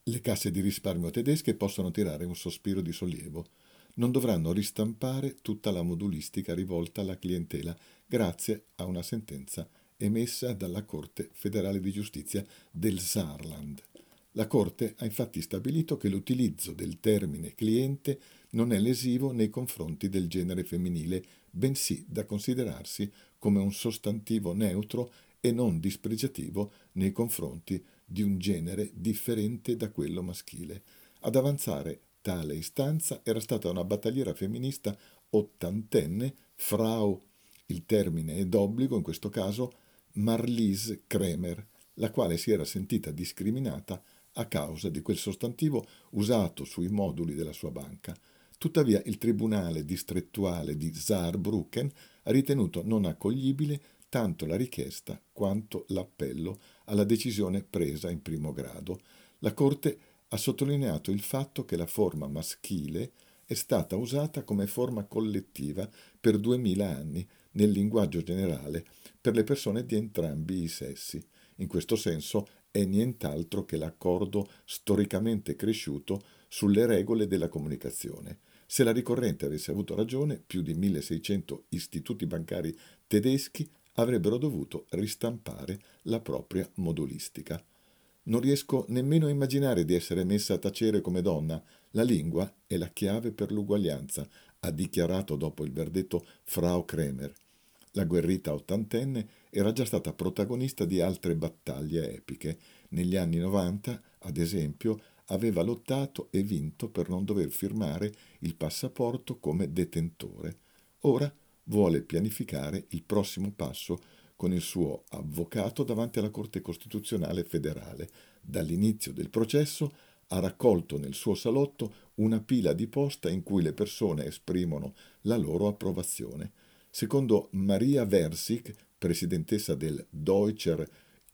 Le casse di risparmio tedesche possono tirare un sospiro di sollievo. Non dovranno ristampare tutta la modulistica rivolta alla clientela grazie a una sentenza emessa dalla Corte federale di giustizia del Saarland. La Corte ha infatti stabilito che l'utilizzo del termine cliente non è lesivo nei confronti del genere femminile, bensì da considerarsi come un sostantivo neutro e non dispregiativo nei confronti di un genere differente da quello maschile. Ad avanzare tale istanza era stata una battagliera femminista ottantenne, Frau, il termine è d'obbligo in questo caso, Marlies Kremer, la quale si era sentita discriminata a causa di quel sostantivo usato sui moduli della sua banca. Tuttavia il tribunale distrettuale di Saarbrücken ha ritenuto non accoglibile tanto la richiesta quanto l'appello alla decisione presa in primo grado. La Corte ha sottolineato il fatto che la forma maschile è stata usata come forma collettiva per 2000 anni nel linguaggio generale per le persone di entrambi i sessi. In questo senso è nient'altro che l'accordo storicamente cresciuto sulle regole della comunicazione. Se la ricorrente avesse avuto ragione, più di 1600 istituti bancari tedeschi avrebbero dovuto ristampare la propria modulistica. Non riesco nemmeno a immaginare di essere messa a tacere come donna. La lingua è la chiave per l'uguaglianza, ha dichiarato dopo il verdetto Frau Kremer. La guerrita ottantenne era già stata protagonista di altre battaglie epiche. Negli anni 90, ad esempio, aveva lottato e vinto per non dover firmare il passaporto come detentore. Ora vuole pianificare il prossimo passo con il suo avvocato davanti alla Corte Costituzionale federale. Dall'inizio del processo ha raccolto nel suo salotto una pila di posta in cui le persone esprimono la loro approvazione. Secondo Maria Versich, presidentessa del Deutscher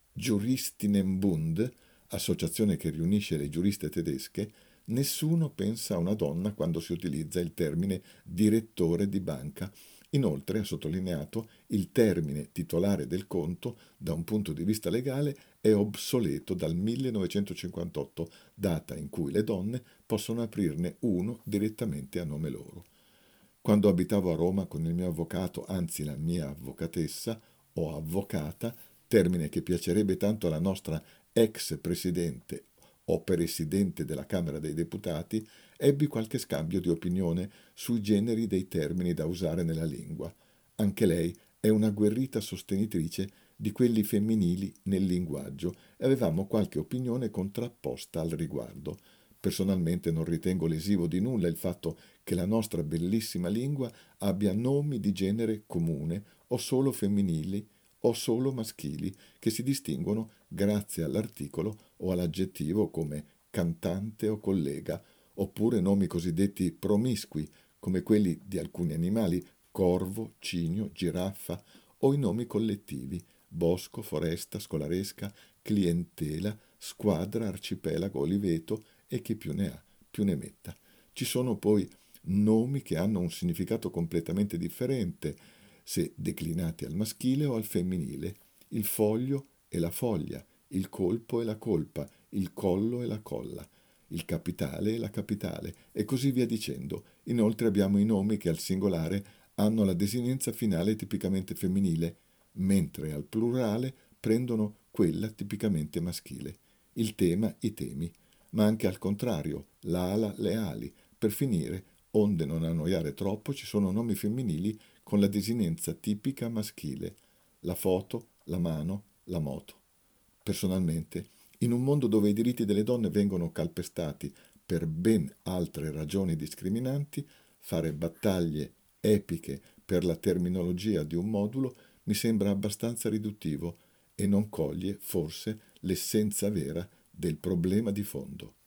Juristinnenbund, associazione che riunisce le giuriste tedesche, nessuno pensa a una donna quando si utilizza il termine direttore di banca. Inoltre, ha sottolineato, il termine titolare del conto, da un punto di vista legale, è obsoleto dal 1958, data in cui le donne possono aprirne uno direttamente a nome loro. Quando abitavo a Roma con il mio avvocato, anzi la mia avvocatessa o avvocata, termine che piacerebbe tanto alla nostra ex presidente o presidente della Camera dei Deputati, ebbi qualche scambio di opinione sui generi dei termini da usare nella lingua. Anche lei è una agguerrita sostenitrice di quelli femminili nel linguaggio e avevamo qualche opinione contrapposta al riguardo. Personalmente non ritengo lesivo di nulla il fatto che la nostra bellissima lingua abbia nomi di genere comune o solo femminili o solo maschili che si distinguono grazie all'articolo o all'aggettivo come cantante o collega, oppure nomi cosiddetti promiscui come quelli di alcuni animali, corvo, cigno, giraffa, o i nomi collettivi, bosco, foresta, scolaresca, clientela, squadra, arcipelago, oliveto e chi più ne ha, più ne metta. Ci sono poi nomi che hanno un significato completamente differente se declinati al maschile o al femminile. Il foglio e la foglia, il colpo e la colpa, il collo e la colla, il capitale e la capitale, e così via dicendo. Inoltre abbiamo i nomi che al singolare hanno la desinenza finale tipicamente femminile, mentre al plurale prendono quella tipicamente maschile. Il tema, i temi, ma anche al contrario, l'ala, le ali. Per finire, onde non annoiare troppo, ci sono nomi femminili con la desinenza tipica maschile, la foto, la mano, la moto. Personalmente, in un mondo dove i diritti delle donne vengono calpestati per ben altre ragioni discriminanti, fare battaglie epiche per la terminologia di un modulo mi sembra abbastanza riduttivo e non coglie, forse, l'essenza vera del problema di fondo.